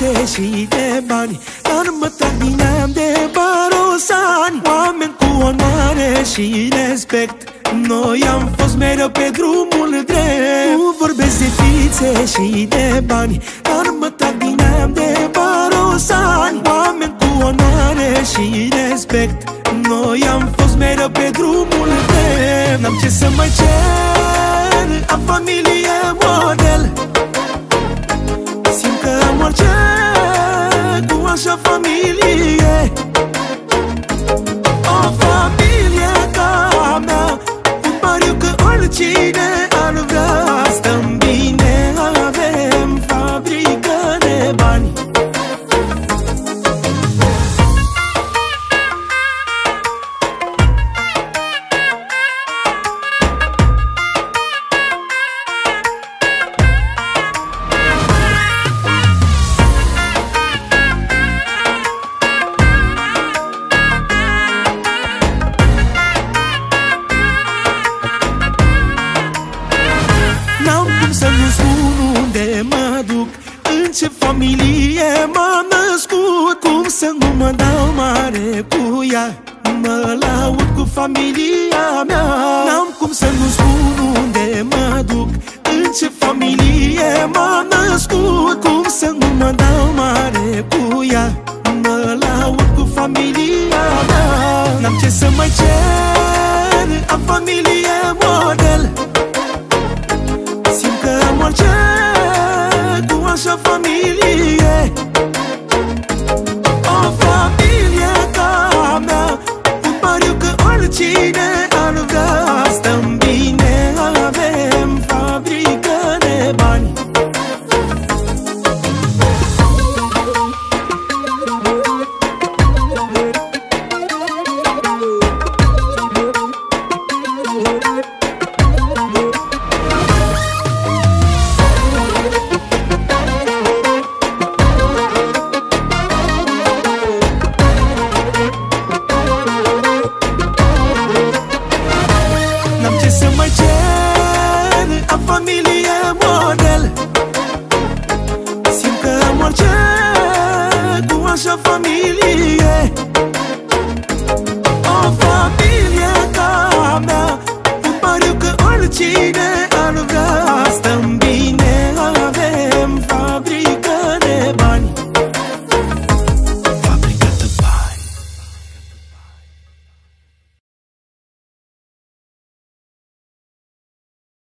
ființe și de bani, dar mă trag din neam de barosani. Oameni cu onoare și respect, noi am fost mereu pe drumul drept. Nu vorbesc de ființe și de bani, dar mă trag din neam de barosani. Oameni cu onoare și respect, noi am fost mereu pe drumul drept. N-am ce să mai cer, am familie model, simt că am orice cu așa familie. O familie ca a mea, un pariu că oricine ar vrea. Stăm bine, avem fabrică de bani. N-am cum să nu spun unde mă duc, în ce familie m-am născut. Cum să nu mă dau mare cu ea, mă laud cu familia mea. N-am cum să nu spun unde mă duc, în ce familie m-am născut. Cum să nu mă dau mare cu ea, mă laud cu familia mea. N-am ce să mai cer, am familie model, simt că am orice cu așa familie. O familie ca a mea, un pariu că oricine ar vrea. Stăm bine, avem fabrică de bani. N-am ce să mai cer, am familie model, simt că am orice cu așa familie.